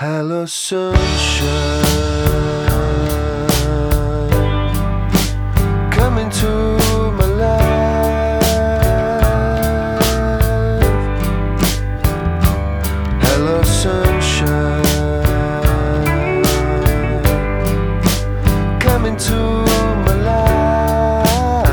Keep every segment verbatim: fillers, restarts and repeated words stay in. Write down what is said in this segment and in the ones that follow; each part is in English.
Hello, sunshine, come into my life. Hello, sunshine, come into my life.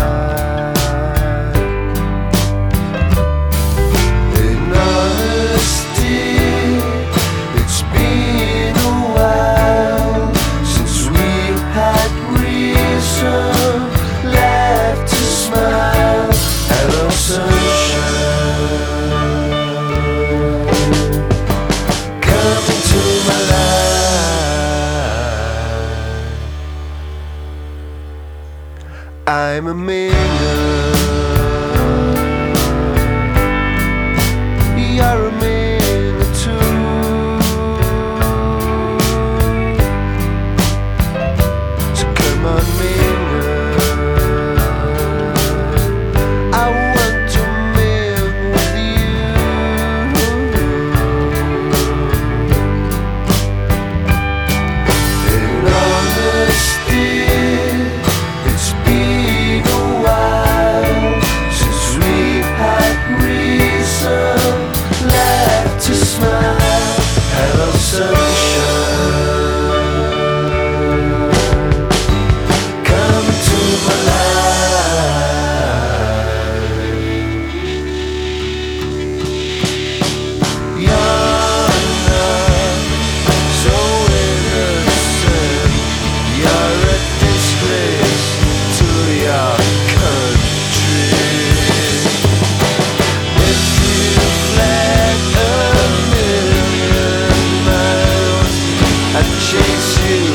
In honesty, it's been a while since we had reason left to smile. Hello, sunshine, come into my life. I'm a minger, you're a minger too. So come on, minger, I want to ming with you. In honesty, it's been a while since we had reason left to smile. Hello, sunshine, come to my life. You're not so innocent, you're a disgrace to your country. If you fled a million miles, I'd chase you